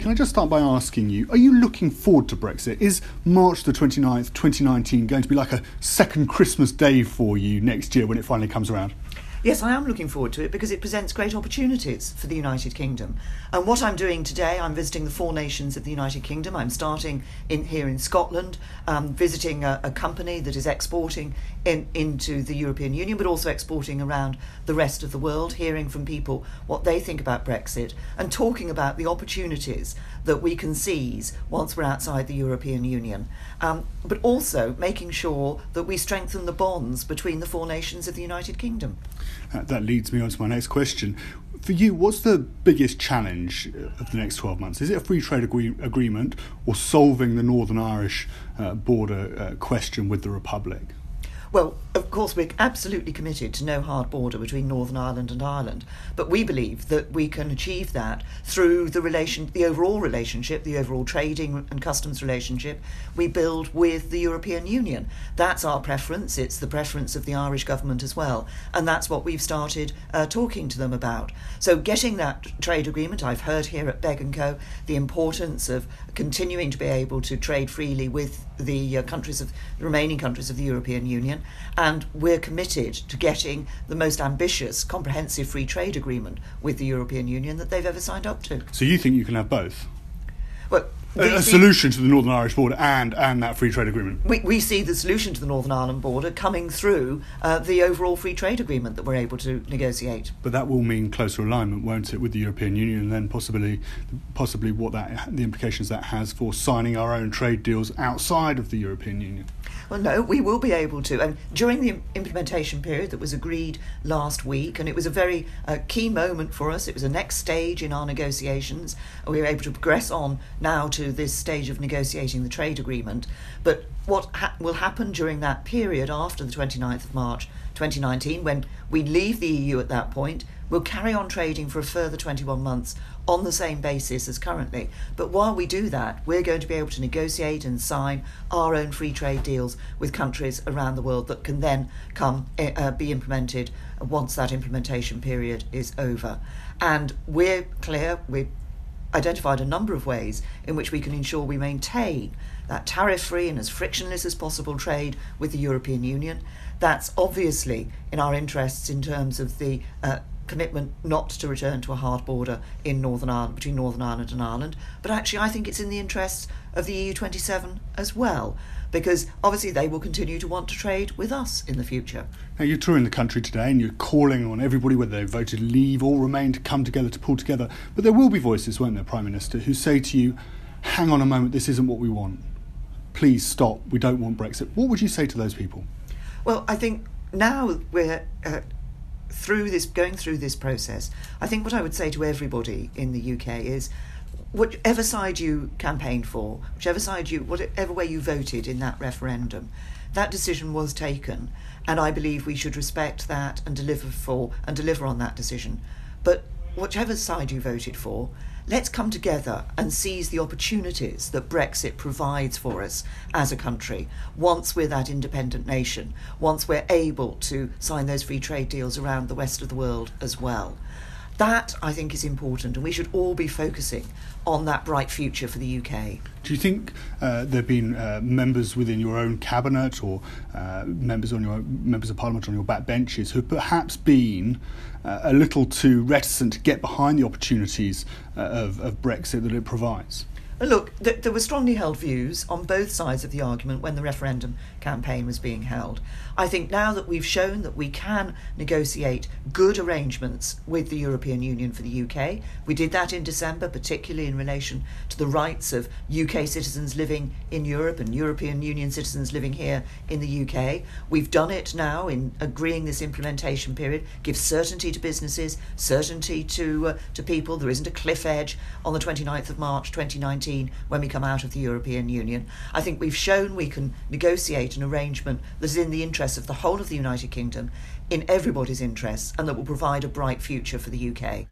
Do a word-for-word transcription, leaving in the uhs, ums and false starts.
Can I just start by asking you, are you looking forward to Brexit? Is March the twenty-ninth, twenty nineteen going to be like a second Christmas Day for you next year when it finally comes around? Yes, I am looking forward to it because it presents great opportunities for the United Kingdom. And what I'm doing today, I'm visiting the four nations of the United Kingdom. I'm starting in here in Scotland, um, visiting a, a company that is exporting in, into the European Union, but also exporting around the rest of the world, hearing from people what they think about Brexit and talking about the opportunities that we can seize once we're outside the European Union. Um, but also making sure that we strengthen the bonds between the four nations of the United Kingdom. Uh, that leads me on to my next question. For you, what's the biggest challenge of the next twelve months? Is it a free trade agree- agreement or solving the Northern Irish uh, border uh, question with the Republic? Well, of course, we're absolutely committed to no hard border between Northern Ireland and Ireland, but we believe that we can achieve that through the relation, the overall relationship, the overall trading and customs relationship we build with the European Union. That's our preference. It's the preference of the Irish government as well, and that's what we've started uh, talking to them about. So getting that trade agreement, I've heard here at Begg and Co the importance of continuing to be able to trade freely with the uh, countries of the remaining countries of the European Union, and we're committed to getting the most ambitious, comprehensive free trade agreement with the European Union that they've ever signed up to. So you think you can have both? Well, a, a solution to the Northern Irish border and, and that free trade agreement? We, we see the solution to the Northern Ireland border coming through uh, the overall free trade agreement that we're able to negotiate. But that will mean closer alignment, won't it, with the European Union, and then possibly possibly what that the implications that has for signing our own trade deals outside of the European Union? Well, no, we will be able to. And during the implementation period that was agreed last week, and it was a very uh, key moment for us, it was a next stage in our negotiations. We were able to progress on now to this stage of negotiating the trade agreement. But what ha- will happen during that period after the twenty-ninth of March twenty nineteen, when we leave the E U at that point, we'll carry on trading for a further twenty-one months on the same basis as currently. But while we do that, we're going to be able to negotiate and sign our own free trade deals with countries around the world that can then come uh, be implemented once that implementation period is over. And we're clear, we've identified a number of ways in which we can ensure we maintain that tariff-free and as frictionless as possible trade with the European Union. That's obviously in our interests in terms of the uh, commitment not to return to a hard border in Northern Ireland, between Northern Ireland and Ireland, but actually I think it's in the interests of the E U twenty-seven as well, because obviously they will continue to want to trade with us in the future. Now, you're touring the country today and you're calling on everybody, whether they voted leave or remain, to come together, to pull together, but there will be voices, won't there, Prime Minister, who say to you, hang on a moment, this isn't what we want, please stop, we don't want Brexit. What would you say to those people? Well, I think now we're uh, through this, going through this process, I think what I would say to everybody in the U K is, whichever side you campaigned for, whichever side you, whatever way you voted in that referendum, that decision was taken, and I believe we should respect that and deliver for and deliver on that decision. But whichever side you voted for, let's come together and seize the opportunities that Brexit provides for us as a country once we're that independent nation, once we're able to sign those free trade deals around the rest of the world as well. That, I think, is important, and we should all be focusing on that bright future for the U K. Do you think uh, there have been uh, members within your own cabinet or uh, members on your members of Parliament on your backbenches who have perhaps been uh, a little too reticent to get behind the opportunities uh, of, of Brexit that it provides? Look, th- there were strongly held views on both sides of the argument when the referendum campaign was being held. I think now that we've shown that we can negotiate good arrangements with the European Union for the U K, we did that in December, particularly in relation to the rights of U K citizens living in Europe and European Union citizens living here in the U K. We've done it now in agreeing this implementation period, gives certainty to businesses, certainty to uh, to people. There isn't a cliff edge on the twenty-ninth of March twenty nineteen when we come out of the European Union. I think we've shown we can negotiate an arrangement that's in the interests of the whole of the United Kingdom, in everybody's interests, and that will provide a bright future for the U K.